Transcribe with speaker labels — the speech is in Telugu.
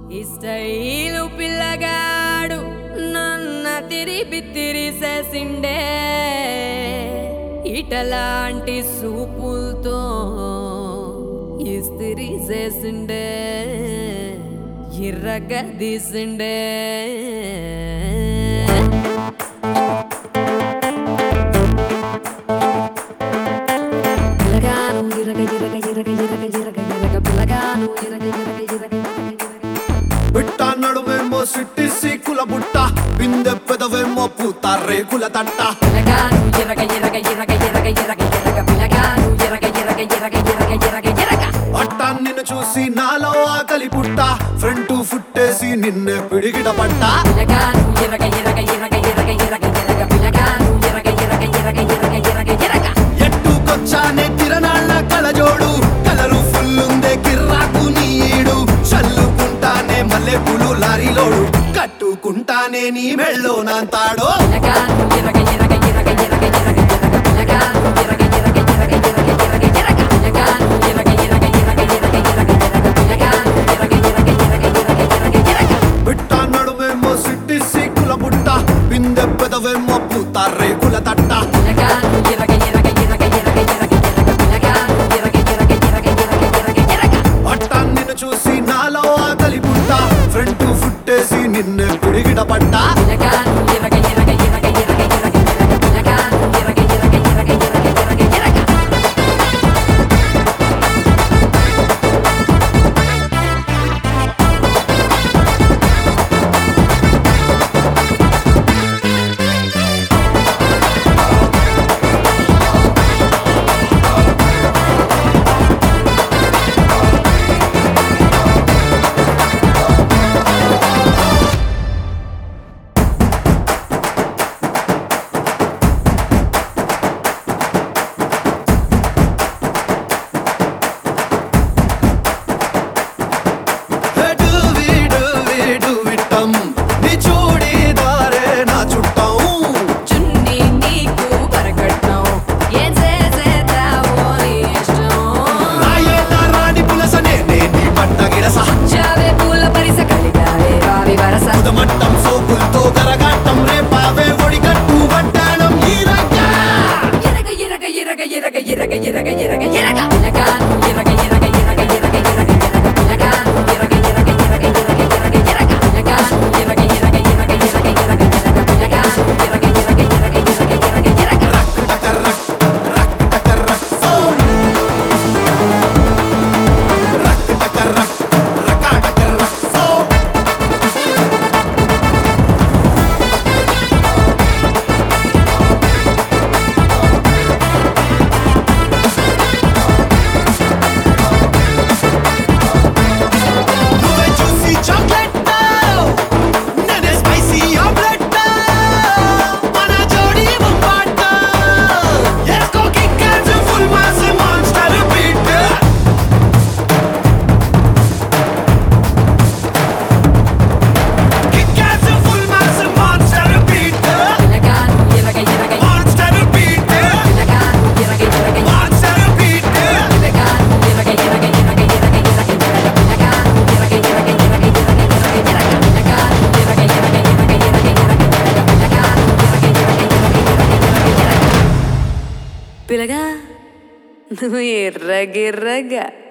Speaker 1: ఈ స్టైలు పిల్లగాడు నన్న తిరిసేసిండే ఇటలాంటి సూపులతో ఇస్తిరి చేసిండే ఇర్రగా తీసిండే
Speaker 2: బిట్ట నడుమేమో సిట్టి సీకుల బుట్ట బిందె పెదవేమో పూత రేకుల తట్ట అట్ట నిన్ను చూసి నాలో ఆకలి పుట్ట ఫ్రంట్ ఫుట్టేసి నిన్నే పిడిగిట పట్ట ఎట్టుకొచ్చానే కిరణాళ్ళ కలజోడు కలరు ఫుల్లుందే కిర్రాకు నీడు చల్లుకుంటానే మల్లె పూలు లారీలోడు కట్టుకుంటానే నీ మెళ్ళో నాంతాడో బిట్ట నడుమేమో సిట్టి సీకుల బుట్ట బిందె పెదవేమో పూత రేకుల తట్ట అట్ట నిన్ను చూసి నాలో ఆకలి పుట్ట ఫ్రంట్ ఫుట్టేసి నిన్నే పిడిగిట పట్ట మట్టం సోకులతో కరగాటం రేపావే ఒడిగట్టు వడ్డాణం
Speaker 1: పిల్లగా నువ్వు ఎర్రగిర్రగా